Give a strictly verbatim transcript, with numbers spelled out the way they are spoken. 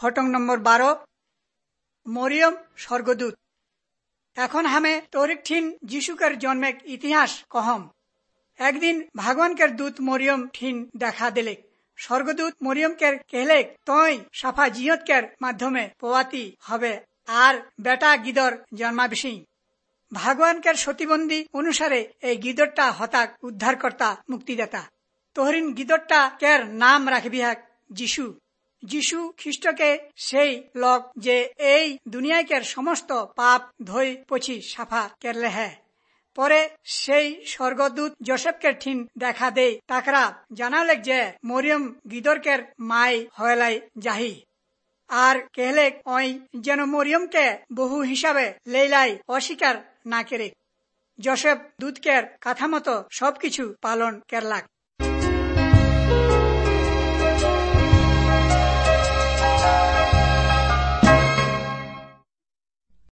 ফটং নম্বর বারো মরিয়ম স্বর্গদূত। এখন হামে তরিক ঠিন যিশুকের জন্মের ইতিহাস কহম। একদিন ভগবানকের দূত মরিয়ম ঠিন দেখা দিলেক। স্বর্গদূত মরিয়মকের কেহলেক তই সাফা জিয়তকের মাধ্যমে পোয়াতি হবে আর বেটা গিদর জন্মাবিসি। ভগবানকের সতীবন্দী অনুসারে এই গিদরটা হতাক উদ্ধারকর্তা মুক্তিদাতা। তোহরিন গিদরটা কের নাম রাখবিহাক যিশু। যিশু খ্রিস্টকে সেই লোক যে এই দুনিয়াকের সমস্ত পাপ ধই পছি সাফা কেরলে হ্যাঁ। পরে সেই স্বর্গদূত যোসেফকে ঠিন দেখা দেই তাকরা জানালেক যে মরিয়ম গিদরকের মাই হয়লাই যাহি আর কেহলেক ওই যেন মরিয়মকে বহু হিসাবে লেইলাই অস্বীকার না করে। যোসেফ দূতকের কথা মতো সবকিছু পালন কেরলাক।